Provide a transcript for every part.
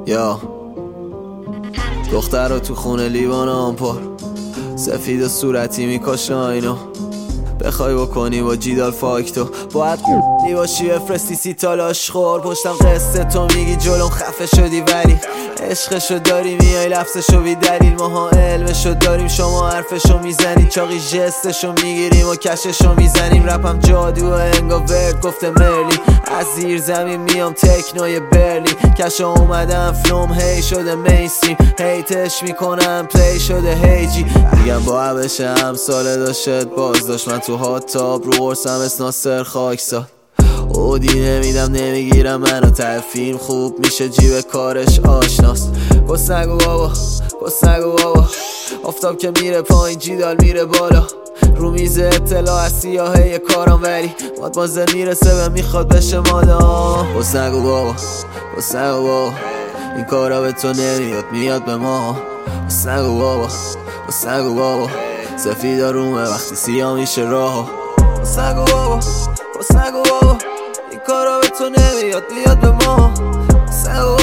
یا دختر رو تو خونه لیوان آمپر سفید و صورتی میکشه اینو بخوای بکنی با جیدال فاکتو باید باشی بفرستی 30 تا لاشخور پشتم قصه تو میگی جلوم خفه شدی ولی عشقشو داری میای لفظشو بی دلیل ماها علمشو داریم شما حرفشو میزنید چاقی جستشو میگیریم و کششو میزنیم رپم جادو انگا ورد گفته مرلی از زیر زمین میام تکنوی برلی کشا اومدم فلوم هی شده میسیم هیتش میکنم پلی شده هیجی میگم با عبشه همساله داشت باز داشت من تو هات تاب رو قرصم اسناسر خاکساد اودی نمیدم نمیگیرم منو ته فیلم خوب میشه جیب کارش آشناست کس نگو بابا آفتاب که میره پایین جیدال میره بالا رو میز اطلاع از سیاهه کارم ولی مادمازل میرسه و میخواد بشه مادام کس نگو بابا این کارا به تو نمیاد میاد به ما کس نگو بابا سفیدا رومه وقتی سیاه میشه راه کس نگو بابا این کارا به تو نمیاد میاد به ما کس نگو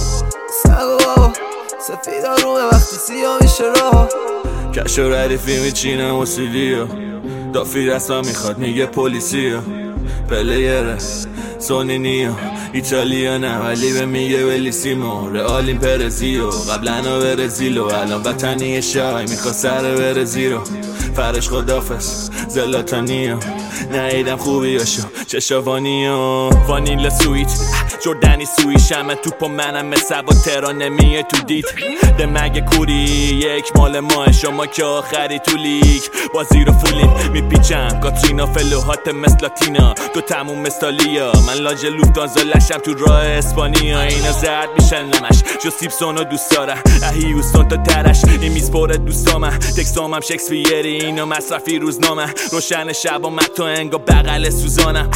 بابا سفیدا رومه وقتی سیاه میشه راه کش و ردیفی میچینه موسیقی دافی رسما میخواد میگه پلیسی پلیره سونینیو ایتالیانه ولی به میگه ولیسیمو رئالیم پرزیو قبلا برزیلو الان وطنی شای میخواد سر بره زیرو فرش خدافز زلاتانیو نهیدم خوبیاشو چشاوانیو وانیلا سویت جردنی سوی شمه توپا منم مثل با ترانه میه تو دیت دمگه کوری یک مال ماه شما که آخری تو لیگ بازی رو فولین میپیچم کاترینا فلوهات مثل لاتینا تو تموم مثالیا من لاج لوفتانزا لشم تو راه اسپانیا اینا زرد میشن نمش جو سیبسونو دوست دارم اهیوستون تا ترش این میز پره دوستامم تکسامم شکسپیری اینو مصرفی روزنامه روشن شب و متو انگا بغل سوزانم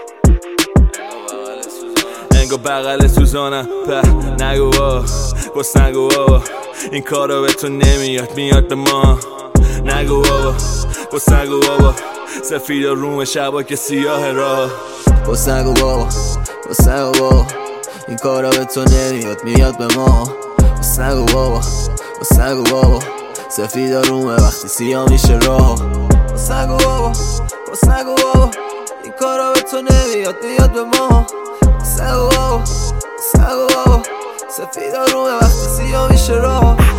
انگا بغل سوزانم نگو بابا این کارا به تو نمیاد میاد به ما نگو بابا سفید روم شبا که سیاه راه کس نگو بابا این کارا به تو نمیاد میاد به ما کس نگو بابا سفید رومه وقتی سیاه میشه راه کس نگو بابا این کارا به تو نمیاد میاد به ما کس نگو بابا سفید رومه وقتی سیاه میشه راه